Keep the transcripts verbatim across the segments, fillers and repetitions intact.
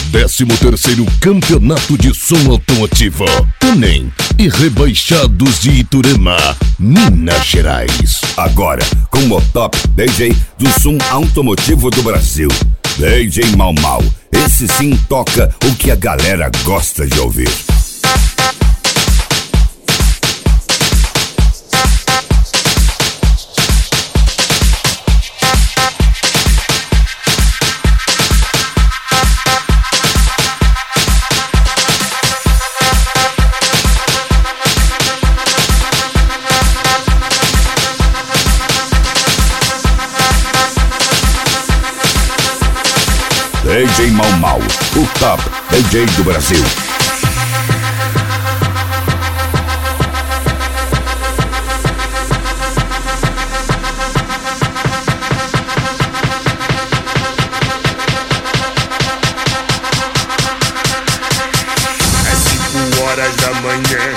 décimo terceiro Campeonato de Som Automotivo, Tanem e Rebaixados de Iturema, Minas Gerais. Agora, com o top D J do som automotivo do Brasil, D J Mau Mau. Esse sim toca o que a galera gosta de ouvir. D J Mau Mau, o top D J do Brasil. É cinco horas da manhã,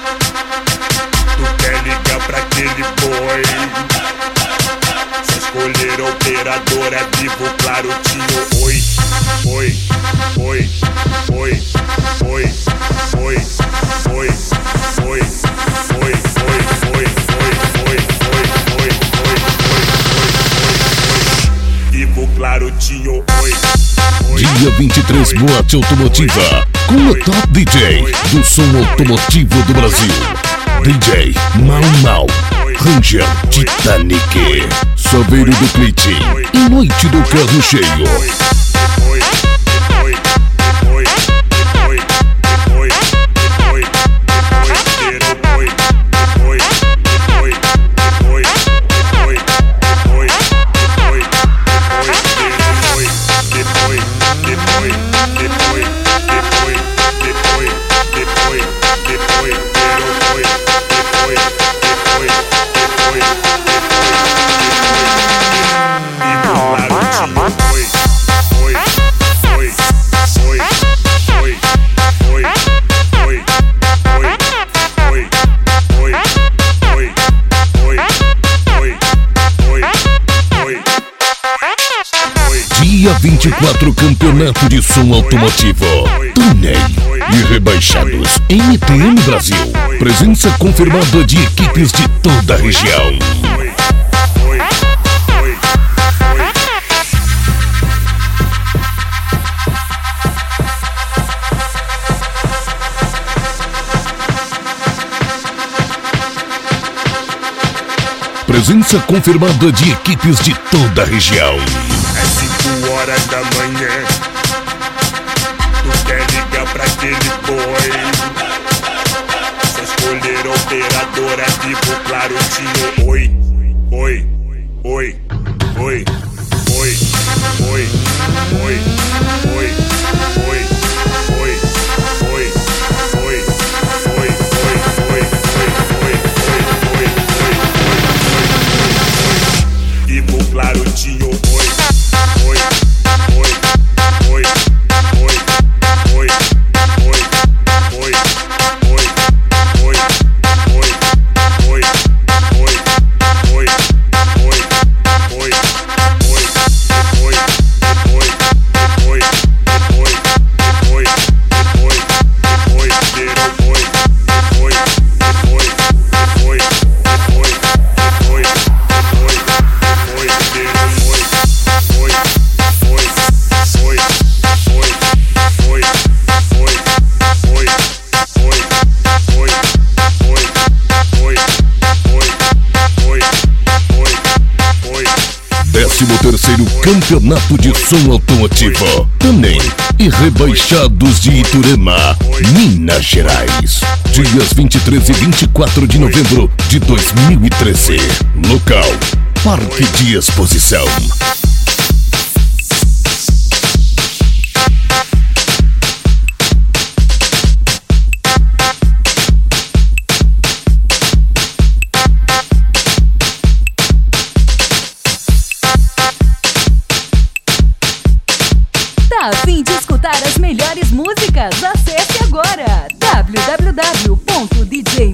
tu quer ligar pra aquele boy. Só escolher a operadora vivo, claro, tinha oi. Oi, oi, oi, oi, oi, oi, oi, oi, oi, oi, oi, oi, oi, Vivo Claro tinha oi. Dia vinte e três, Boate Automotiva, com o top D J do som automotivo do Brasil, D J Mau Mau, Ranger Titanic, Saveiro do Cleitinho e Noite do Carro Cheio. Dia vinte e quatro, Campeonato de Som Automotivo, Tanem e Rebaixados M T M Brasil. Presença confirmada de equipes de toda a região. Presença confirmada de equipes de toda a região. É cinco horas da manhã, tu quer ligar pra aquele boy. Só escolher a operadora vivo, claro, tinha oi, oi, oi, oi, oi, oi, oi, oi, oi, oi, oi, oi, oi, oi, Vivo Claro tinha oi. décimo terceiro Campeonato de Som Automotivo, Tanem e Rebaixados de Iturema, Minas Gerais. Dias vinte e três e vinte e quatro de novembro de dois mil e treze. Local: Parque de Exposição. A fim de escutar as melhores músicas? Acesse agora w w w ponto d j